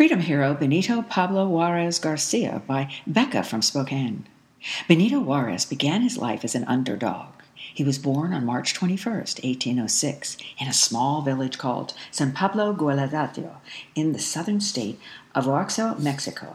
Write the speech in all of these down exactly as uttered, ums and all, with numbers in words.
Freedom hero Benito Pablo Juarez Garcia by Becca from Spokane. Benito Juarez began his life as an underdog. He was born on March twenty-first, eighteen oh six, in a small village called San Pablo Gualadato in the southern state of Oaxaca, Mexico.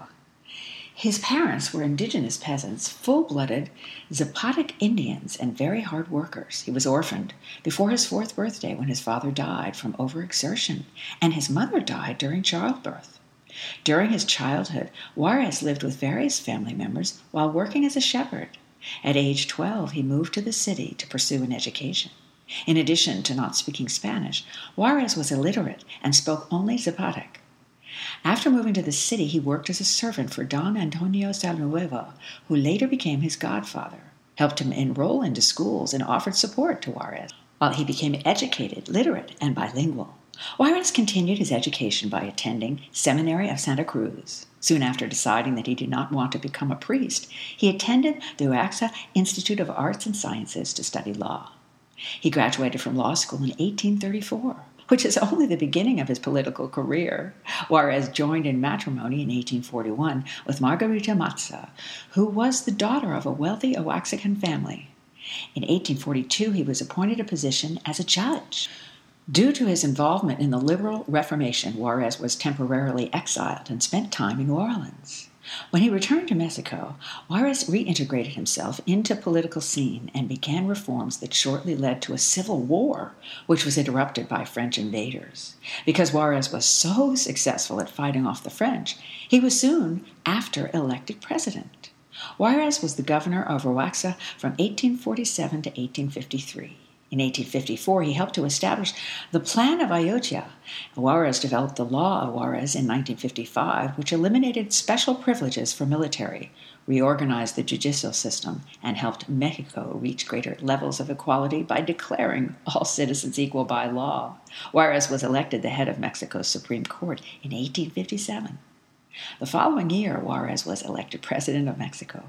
His parents were indigenous peasants, full-blooded Zapotec Indians, and very hard workers. He was orphaned before his fourth birthday when his father died from overexertion, and his mother died during childbirth. During his childhood, Juarez lived with various family members while working as a shepherd. At age twelve, he moved to the city to pursue an education. In addition to not speaking Spanish, Juarez was illiterate and spoke only Zapotec. After moving to the city, he worked as a servant for Don Antonio Salnueva, who later became his godfather, helped him enroll into schools, and offered support to Juarez, while he became educated, literate, and bilingual. Juarez continued his education by attending Seminary of Santa Cruz. Soon after deciding that he did not want to become a priest, he attended the Oaxaca Institute of Arts and Sciences to study law. He graduated from law school in eighteen thirty-four. Which is only the beginning of his political career. Juarez joined in matrimony in eighteen forty-one with Margarita Matza, who was the daughter of a wealthy Oaxacan family. In eighteen forty-two, he was appointed a position as a judge. Due to his involvement in the liberal Reformation, Juarez was temporarily exiled and spent time in New Orleans. When he returned to Mexico, Juarez reintegrated himself into the political scene and began reforms that shortly led to a civil war, which was interrupted by French invaders. Because Juarez was so successful at fighting off the French, he was soon after elected president. Juarez was the governor of Oaxaca from eighteen forty-seven to eighteen fifty-three. In eighteen fifty-four, he helped to establish the Plan of Ayotja. Juarez developed the Law of Juarez in nineteen fifty-five, which eliminated special privileges for military, reorganized the judicial system, and helped Mexico reach greater levels of equality by declaring all citizens equal by law. Juarez was elected the head of Mexico's Supreme Court in eighteen fifty-seven. The following year, Juarez was elected president of Mexico.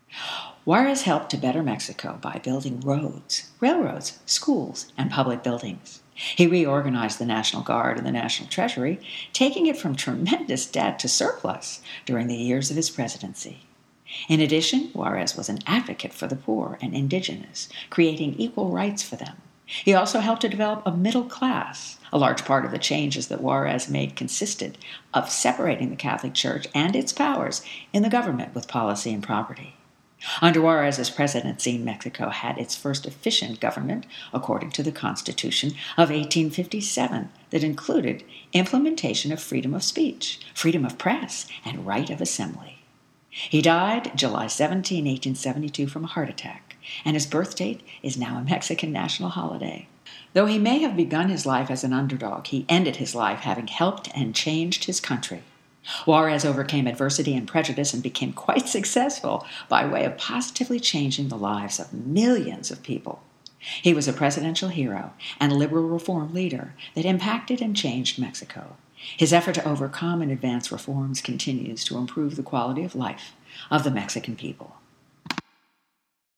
Juarez helped to better Mexico by building roads, railroads, schools, and public buildings. He reorganized the National Guard and the National Treasury, taking it from tremendous debt to surplus during the years of his presidency. In addition, Juarez was an advocate for the poor and indigenous, creating equal rights for them. He also helped to develop a middle class. A large part of the changes that Juarez made consisted of separating the Catholic Church and its powers in the government with policy and property. Under Juarez's presidency, Mexico had its first efficient government, according to the Constitution of eighteen fifty-seven, that included implementation of freedom of speech, freedom of press, and right of assembly. He died July seventeenth, eighteen seventy-two, from a heart attack, and his birth date is now a Mexican national holiday. Though he may have begun his life as an underdog, he ended his life having helped and changed his country. Juarez overcame adversity and prejudice and became quite successful by way of positively changing the lives of millions of people. He was a presidential hero and liberal reform leader that impacted and changed Mexico. His effort to overcome and advance reforms continues to improve the quality of life of the Mexican people.